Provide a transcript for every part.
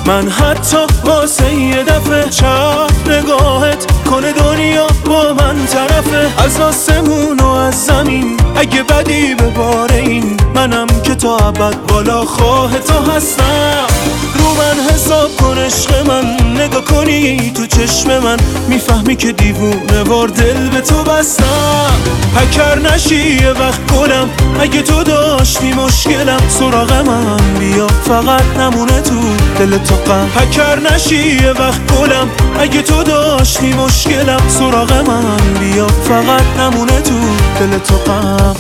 من حتی واسه یه دفعه چپ نگاهت کنه دنیا با من طرفه. از آسمون و از زمین اگه بدی به بار این، منم که تا ابد بالا خواه تو هستم. رو من حساب کن عشق من، نگاه کنی تو چشم من میفهمی که دیوونه وار دل به تو بستم. پکر نشی یه وقت گلم، اگه تو داشتی مشکلم سراغ من بیا فقط نمونه تو دل تو غم. پکر نشی یه وقت گلم، اگه تو داشتی مشکلم سراغ من بیا فقط نمونه تو دل تو غم.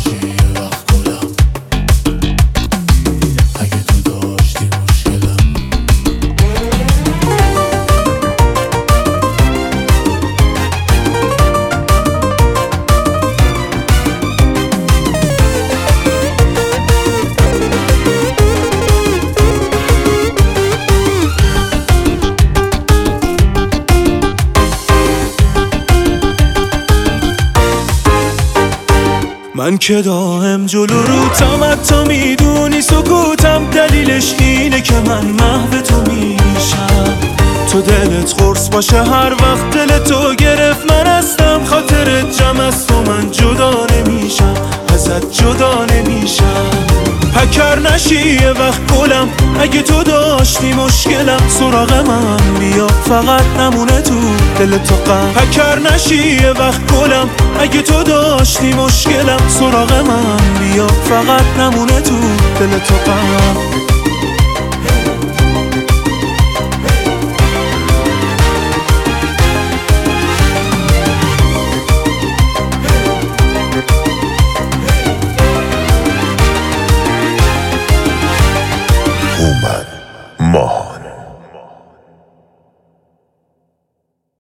من که دائم جلو روتم، حتی میدونی سکوتم دلیلش اینه که من محو تو میشم. تو دلت قرص باشه هر وقت دل تو گرفت من هستم. خاطرت جمع از تو من جدا نمیشم، ازت جدا نمیشم. پکر نشی یه وقت گلم، اگه تو داشتی مشکلم سراغ من بیا فقط نمونه تو دل تو غم. پکر نشی یه وقت گلم، اگه تو داشتی مشکلم سراغ من بیا فقط نمونه تو دل تو غم.